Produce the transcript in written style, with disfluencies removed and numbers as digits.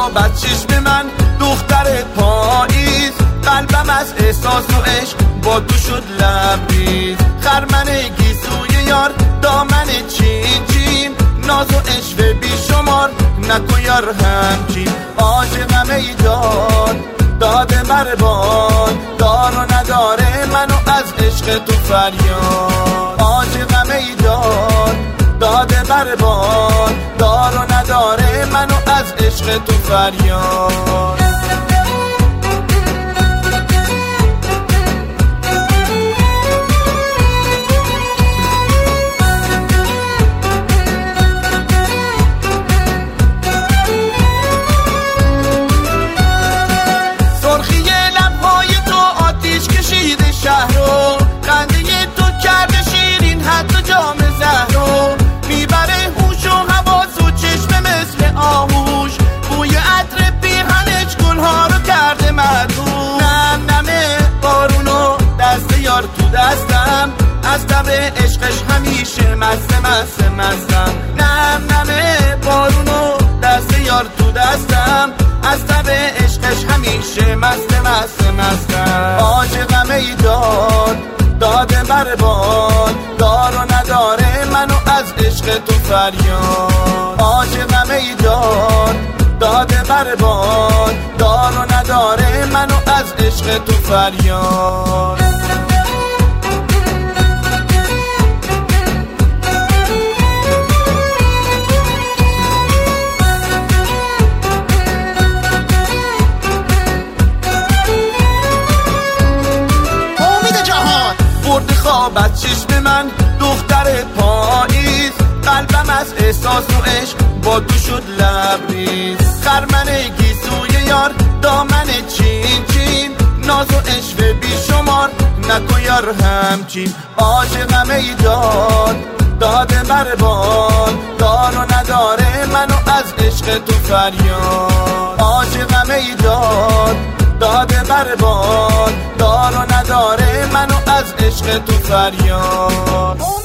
خواب از چشم من دختر پاییز، قلبم از احساس و عشق با تو شد لبریز. خرمن گیسوی یار دامن چین چین، ناز و عشق بی شمار نکن یار همچین. عاشقم ای جان داده مربان، دار و نداره منو از عشق تو فریاد. عاشقم ای جان داده مربان، دار و نداره منو از عشق تو فریاد. شهرو خنده تو کرده شیرین حتی جام زهرو، میبره هوش و حواس و چشم مثل آهوش، بوی عطر پیرهنش گلها رو کرده مدهوش. نم نمه بارونو دست یار تو دستم، از تب عشقش همیشه مستم. نم نمه بارونو دست یار تو دستم، از تب عشقش همیشه مستم. عاشقم ای جان داده مربان، دار و نداره منو از عشق تو فریاد. عاشقم ای جان داده مربان، دار و نداره منو از عشق تو فریاد. برد خواب از چشم من دختر پاییز، قلبم از احساس و عشق با تو شد لبریز. خرمن گیسوی یار دامن چین چین، ناز و عشق بی شمار نکن یار همچین. عاشقم ای جان داده مربان، دار و نداره منو از عشق تو فریاد. عاشقم ای جان داده مربان، دار و نداره منو از عشق تو فریاد.